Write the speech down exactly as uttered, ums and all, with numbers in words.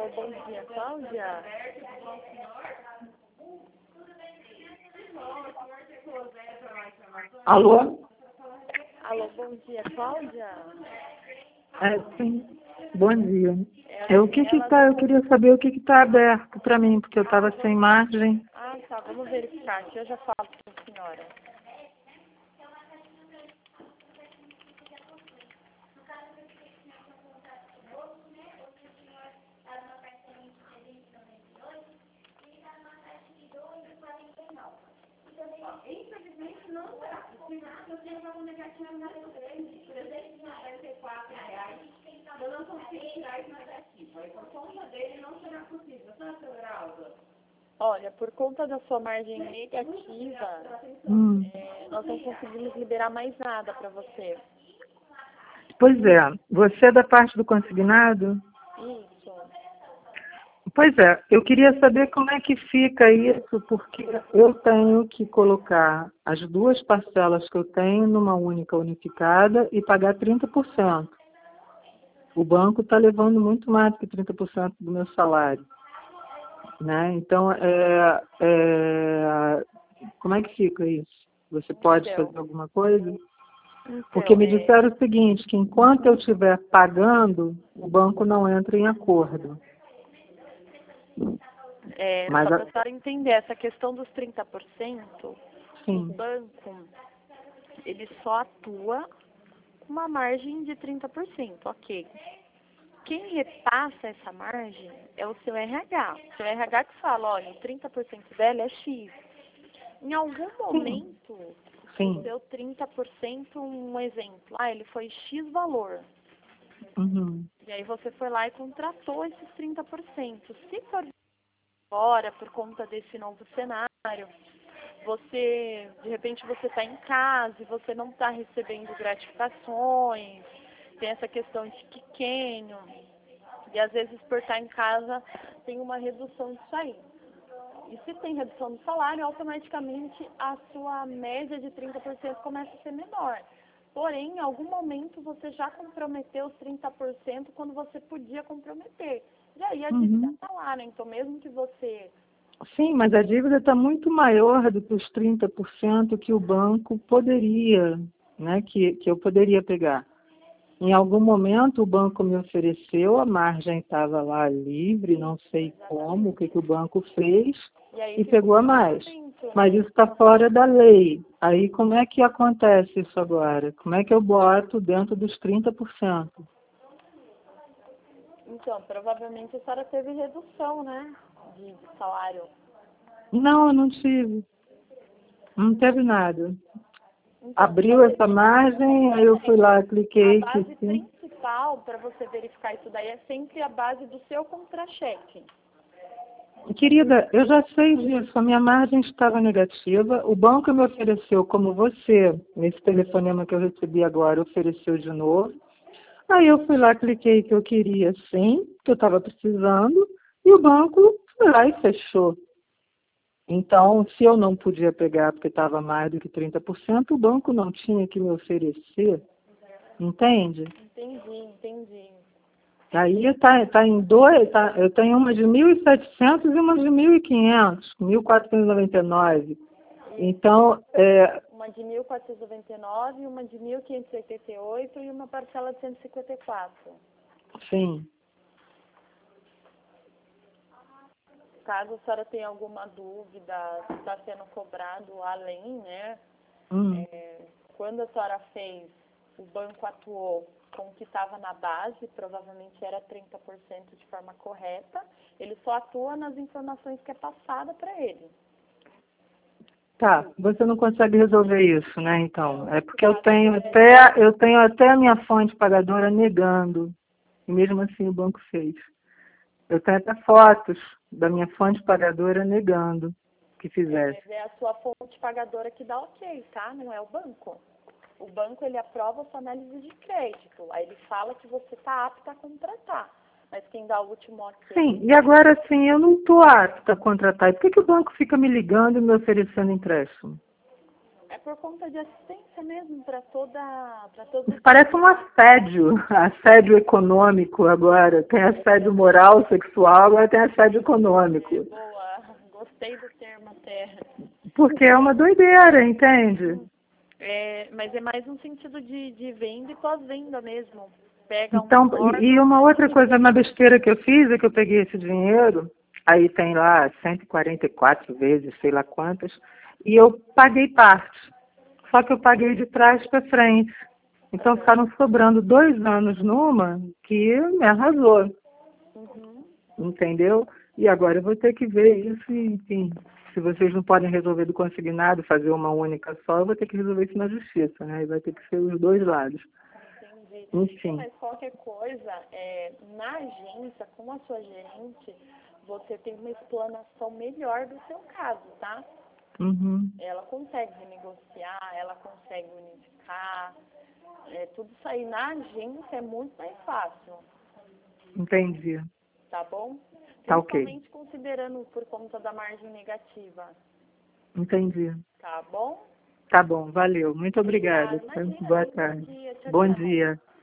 Alô, bom dia, Cláudia. Alô? Alô, bom dia, Cláudia. É, sim. Bom dia. É, É, o que que ela tá, eu do... queria saber o que que tá aberto para mim, porque eu estava sem margem. Ah, tá, vamos verificar aqui, eu já falo com a senhora. Infelizmente não dá. O final eu tinha uma negativa na grande, trezentos e noventa e quatro reais. Eu não consigo tirar isso negativo. Aí por conta dele não será possível, tá, seu Geraldo? Olha, por conta da sua margem negativa, Hum. é, nós não conseguimos liberar mais nada para você. Pois é. Você é da parte do consignado? Isso. Pois é. Eu queria saber como é que fica isso, porque eu tenho que colocar as duas parcelas que eu tenho numa única unificada e pagar trinta por cento. O banco está levando muito mais do que trinta por cento do meu salário. Né? Então, é, é, como é que fica isso? Você pode Então, fazer alguma coisa? então Porque me é, disseram o seguinte, que enquanto eu estiver pagando, o banco não entra em acordo. é, Mas, só para a- a senhora entender, essa questão dos trinta por cento, o sim, banco, ele só atua com uma margem de trinta por cento, ok. Quem repassa essa margem é o seu R H. O seu R H que fala, olha, o trinta por cento dela é X. Em algum sim, momento, o sim. seu trinta por cento, um exemplo, ah, ele foi X valor. Uhum. E aí você foi lá e contratou esses trinta por cento. Se for fora por conta desse novo cenário, você, de repente você está em casa e você não está recebendo gratificações, tem essa questão de pequeno, e às vezes por estar em casa tem uma redução disso aí. E se tem redução do salário, automaticamente a sua média de trinta por cento começa a ser menor. Porém, em algum momento você já comprometeu os trinta por cento quando você podia comprometer. E aí a dívida Uhum. está lá, né? Então mesmo que você... Sim, mas a dívida está muito maior do que os trinta por cento que o banco poderia, né, que, que eu poderia pegar. Em algum momento o banco me ofereceu, a margem estava lá livre, não sei como, o que, que o banco fez, E aí e ficou pegou a mais. trinta, Mas né? isso está fora da lei. Aí como é que acontece isso agora? Como é que eu boto dentro dos trinta por cento? Então, provavelmente a senhora teve redução, né? De, de salário. Não, eu não tive. Não teve nada. Então, Abriu você, essa margem, aí eu fui lá, a cliquei que base sim. principal para você verificar isso daí é sempre a base do seu contra-cheque. Querida, eu já sei disso, a minha margem estava negativa, o banco me ofereceu, como você, nesse telefonema que eu recebi agora, ofereceu de novo. Aí eu fui lá, cliquei que eu queria sim, que eu estava precisando, e o banco foi lá e fechou. Então, se eu não podia pegar porque estava mais do que trinta por cento, o banco não tinha que me oferecer, entende? Entendi, entendi. Aí está tá em dois, tá, eu tenho uma de mil e setecentos e uma de mil e quinhentos, mil quatrocentos e noventa e nove. Então, é, Uma de mil quatrocentos e noventa e nove, uma de mil quinhentos e oitenta e oito e uma parcela de cento e cinquenta e quatro. sim, Caso a senhora tenha alguma dúvida se está sendo cobrado além, né? hum, É, quando a senhora fez, o banco atuou com o que estava na base, provavelmente era trinta por cento de forma correta, ele só atua nas informações que é passada para ele. tá, você não consegue resolver isso, né, então? É porque eu Caso tenho é, até, eu tenho até a minha fonte pagadora negando, e mesmo assim o banco fez. Eu tenho até fotos da minha fonte pagadora negando que é, fizesse. mas é a sua fonte pagadora que dá ok, tá? Não é o banco. O banco, ele aprova a sua análise de crédito. Aí ele fala que você está apta a contratar. Mas quem dá o último ok... Sim, e agora sim, eu não estou apta a contratar. E por que, que o banco fica me ligando e me oferecendo empréstimo? É por conta de assistência mesmo para toda, para todos. Parece um assédio, assédio econômico agora. Tem assédio moral, sexual, agora tem assédio econômico. É, boa, gostei do termo até. Porque é uma doideira, entende? É, mas é mais um sentido de, de venda e pós-venda mesmo. Pega Então, uma e uma outra coisa, uma besteira que eu fiz é que eu peguei esse dinheiro, aí tem lá cento e quarenta e quatro vezes, sei lá quantas, e eu paguei parte. Só que eu paguei de trás para frente. Então ficaram sobrando dois anos numa que me arrasou. Uhum. Entendeu? E agora eu vou ter que ver isso, e, enfim. Se vocês não podem resolver do consignado, fazer uma única só, eu vou ter que resolver isso na justiça, né? E vai ter que ser os dois lados. Entendi. Enfim. Mas qualquer coisa, é, na agência, com a sua gerente, você tem uma explanação melhor do seu caso, tá? Uhum. Ela consegue renegociar, ela consegue unificar, é, tudo isso aí na agência é muito mais fácil, Entendi. tá bom? Tá ok. Principalmente considerando por conta da margem negativa, Entendi. tá bom? Tá bom, valeu. Muito obrigada. Obrigada. Imagina, Boa bom tarde. dia. Tchau, Bom tchau. dia.